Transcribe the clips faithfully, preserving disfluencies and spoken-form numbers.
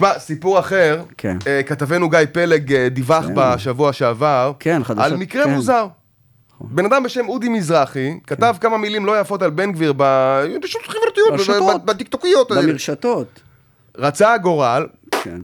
תשמע, סיפור אחר, כן. כתבנו גיא פלג דיווח כן. בשבוע שעבר, כן, חדשות, על מקרה כן. מוזר. בן אדם בשם אודי מזרחי, כתב כמה מילים לא יפות על בן גביר בשעות חברתיות, בטיקטוקיות. במרשתות. רצה הגורל, כן.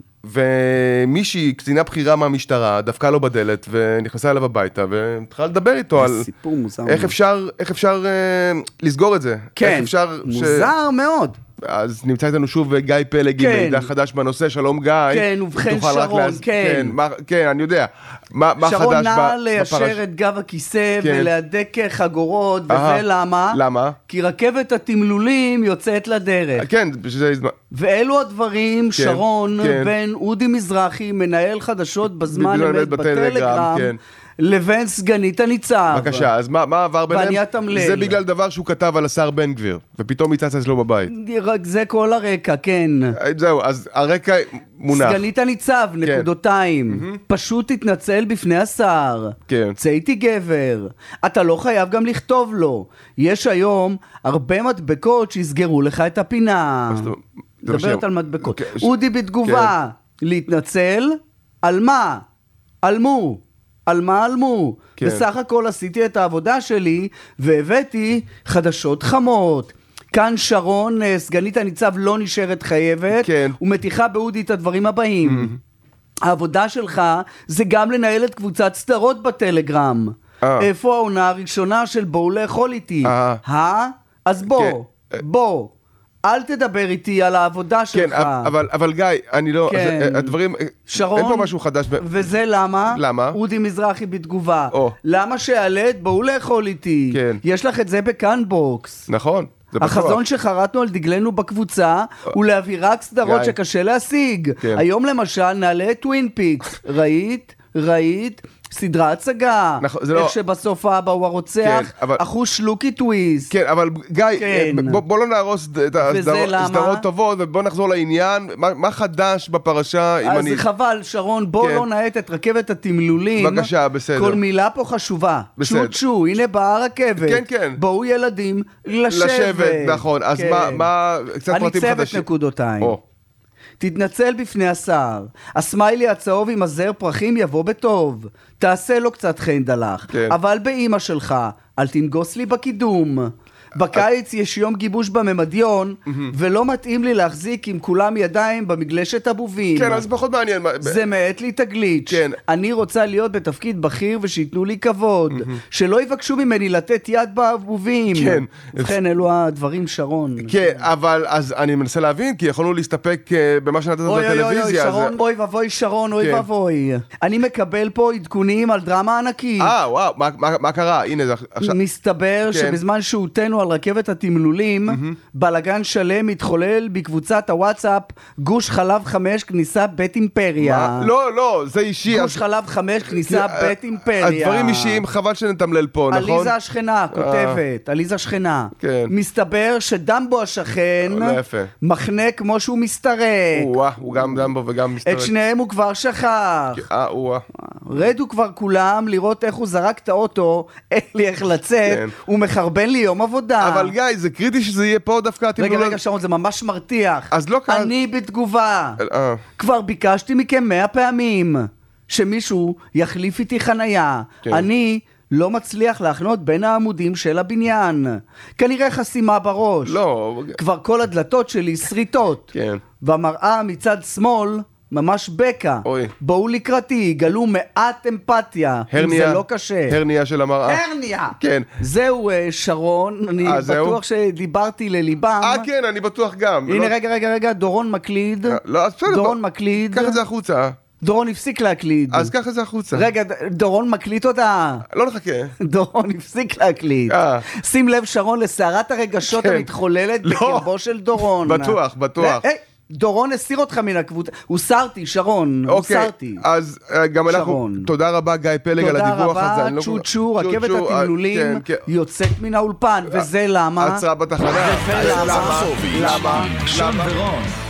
ומישהי, קצינה בכירה מהמשטרה, דפקה לו בדלת, ונכנסה אליו הביתה, והתחלה לדבר איתו על סיפור מוזר. איך אפשר, איך אפשר לסגור את זה. כן, מוזר מאוד. אז נמצא איתנו שוב גיא פלג עם מידע חדש בנושא, שלום גיא. כן, ובכן שרון, כן. כן, אני יודע. מה חדש בפרש? שרון נע ליישר את גב הכיסא ולהדק חגורות, וזה למה? למה? כי רכבת התמלולים יוצאת לדרך. כן, בשביל זה... ואלו הדברים, שרון בן אודי מזרחי, מנהל חדשות בזמן אמת בטלגרם, לבין סגנית הניצב. בבקשה, אז מה, מה עבר ביניהם? ואני התמלל. זה בגלל דבר שהוא כתב על השר בן גביר, ופתאום יצץ אצלו בבית. זה כל הרקע, כן. זהו, אז הרקע מונח. סגנית הניצב, כן. נקודותיים. Mm-hmm. פשוט תתנצל בפני השר. כן. צא איתי גבר. אתה לא חייב גם לכתוב לו. יש היום הרבה מדבקות שיסגרו לך את הפינה. מדברת על מדבקות. Okay. אודי בתגובה. כן. להתנצל? על מה? על מו. על מה עלמו? כן. בסך הכל עשיתי את העבודה שלי והבאתי חדשות חמות. כאן שרון, סגנית הניצב, לא נשארת חייבת, כן. ומתיחה באודי את הדברים הבאים. Mm-hmm. העבודה שלך זה גם לנהל את קבוצת סדרות בטלגרם. אה. איפה העונה הראשונה של בואו לאכול איתי? אה? אה? אז בוא, כן. בוא. אל תדבר איתי על העבודה שלך. כן, אבל, אבל גיא, אני לא... כן. אז, הדברים... שרון, אין פה משהו חדש. ב... וזה למה? למה? אודי מזרחי בתגובה. או. למה שעלת? בואו לאכול איתי. כן. יש לך את זה בכאן בוקס. נכון. החזון שחרטנו על דגלנו בקבוצה הוא להביא רק סדרות שקשה להשיג. כן. היום למשל נעלה את טווין פיקס. ראית? ראית? סדרה הצגה, איך לא... שבסוף האבא הוא הרוצח, כן, אבל... אחוש שלוקי טוויסט. כן, אבל גיא, כן. בוא, בוא לא נהרוס את הסדרות טובות, ובוא נחזור לעניין. מה, מה חדש בפרשה? אז אני... חבל, שרון, בוא כן. לא נעט את רכבת התמלולים. בבקשה, בסדר. כל מילה פה חשובה. בסדר. צ'ו צ'ו, הנה באה הרכבת. כן, כן. בואו ילדים לשבת. לשבת, נכון. אז כן. מה, מה, קצת פרטים חדשים. אני צוות נקודותיים. או. תתנצל בפני השר. הסמיילי הצהוב עם הזר פרחים יבוא בטוב. תעשה לו קצת חן דלך. כן. אבל באמא שלך, אל תנגוס לי בקידום. בקיץ יש יום גיבוש בממדיון, ולא מתאים לי להחזיק עם כולם ידיים במגלשת הבובים. כן, אז פחות מעניין. זה מעט לי תגליץ'. אני רוצה להיות בתפקיד בכיר ושיתנו לי כבוד. שלא יבקשו ממני לתת יד בבובים. כן. ובכן, אלו הדברים, שרון. כן, אבל אז אני מנסה להבין, כי יכולנו להסתפק במה שנתת בטלוויזיה. שרון, אוי ובוי, שרון, אוי ובוי. אני מקבל פה עדכונים על דרמה ענקית. אה, וואו, מה קרה? הנה, עכשיו... מסתבר שבזמן שהותנו על רכבת התמלולים, mm-hmm. בלגן שלם מתחולל בקבוצת הוואטסאפ גוש חלב חמש כניסה בית אימפריה. מה? לא, לא, זה אישי. גוש אז... חלב חמש כניסה בית אימפריה. הדברים אישיים חבל שנתמלל פה, נכון? עליזה השכנה כותבת, עליזה שכנה. כן. מסתבר שדמבו השכן מחנה כמו שהוא מסתרק. וואה, הוא גם דמבו וגם מסתרק. את שניהם הוא כבר שכח. אה, וואה. רדו כבר כולם לראות איך הוא זרק את האוטו, אין לי איך לצאת, הוא מחרבן לי יום עבודה. אבל גיא, זה קריטי שזה יהיה פה דווקא... רגע, רגע, שרון, זה ממש מרתיח. אז לא כאן... אני בתגובה. כבר ביקשתי מכם מאה פעמים שמישהו יחליף איתי חנייה. אני לא מצליח להחנות בין העמודים של הבניין. כנראה חסימה בראש. לא... כבר כל הדלתות שלי שריטות. כן. והמראה מצד שמאל... ממש בקה. אוי. בואו לקראתי, גלו מעט אמפתיה. הרניה. אם זה לא קשה. הרניה של המראה. הרניה. כן. זהו שרון, אני 아, בטוח זהו? שדיברתי לליבם. אה כן, אני בטוח גם. הנה לא... רגע, רגע, רגע, דורון מקליד. לא, אז בסדר. דורון בוא... מקליד. קח את זה החוצה. דורון הפסיק להקליד. אז קח את זה החוצה. רגע, דורון מקליט אותה. לא נחכה. דורון הפסיק להקליט. אה. שים לב שרון לסערת הרגשות כן. המתחוללת לא. בקרבו של דורון. בטוח, בטוח. היי. דורון הסיר אותך מן הקבוצה, הוא סרתי, שרון, הוא סרתי. אז גם אנחנו, תודה רבה גיא פלג על הדיווח הזה. תודה רבה, צ'ו צ'ו, רכבת התמלולים יוצאת מן האולפן, וזה למה? עצרה בתחנה. למה? למה? למה?